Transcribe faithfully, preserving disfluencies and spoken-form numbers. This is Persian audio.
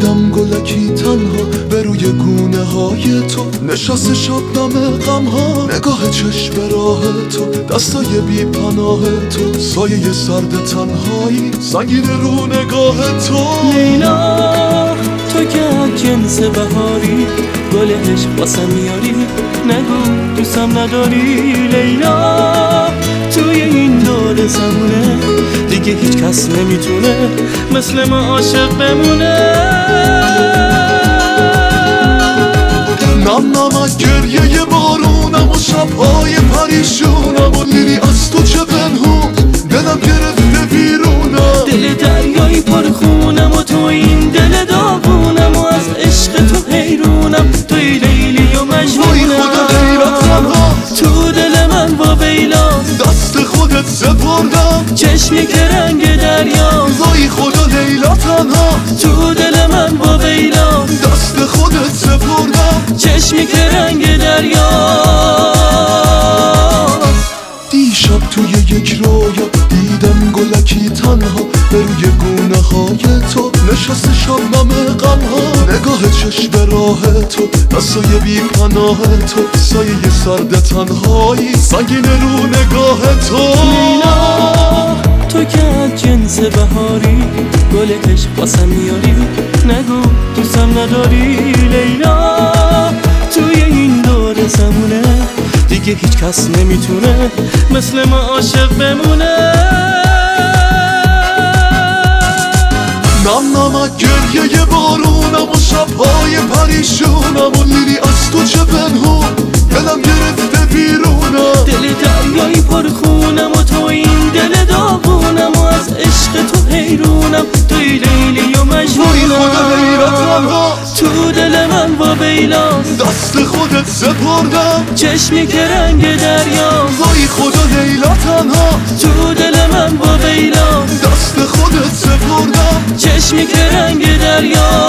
دیدم گلکی تنها به روی گونه های تو نشست شبنم غم ها، نگاه چشم راه تو، دستای بی پناه تو، سایه سرد تنهایی سنگین رو نگاه تو. لیلا تو که از جنس بهاری، گل عشق واسم میاری، نگو دوستم نداری. لیلا توی این دور زمونه دیگه هیچ کس نمیتونه مثل ما عاشق بمونه. نم نمک گریه بارونم و شبهای پریشونم و لیلی از تو چه پنهون، دلم گرفته بیرونم. دل دریایی پر خونم و تو این دل داغونم و از عشق تو حیرونم. توی لیلی و مجنونم. وای خدا حیرتم ها تو دل من با ویلاست، دست خودت سپردم. چشمی که رنگ دریاست. وای خدا لیلا تنها تو دل من با ویلاست، دست خودت سپردم. چشمی که رنگ دریاست. دیشب توی یک رویا دیدم گلکی تنها به روی گونه های تو نشست شبنم غم ها، نگاه چشم راه تو، دستای بی پناه تو، سایه سرد تنهایی سنگین رو نگاه تو. لیلا تو که از جنس بهاری، گل عشق واسم میاری، نگو دوستم نداری. لیلا توی این دور زمونه دیگه هیچ کس نمیتونه مثل ما عاشق بمونه. نم نمک گریه بارونم و شبهای پریشونم و لیلی از تو چه پنهون، دلم گرفته بیرونم. دل دریایی پر خونم و تو این دل داغونم و از عشق تو حیرونم. توی لیلی و مجنونم. وای خدا حیرتم ها تو دل من با ویلاست، دست خودت سپردم. چشمی که رنگ دریاست. وای خدا لیلا تنها تو دل من با ویلاست، دست خودت سپردم. چشمی که رنگ دریاست.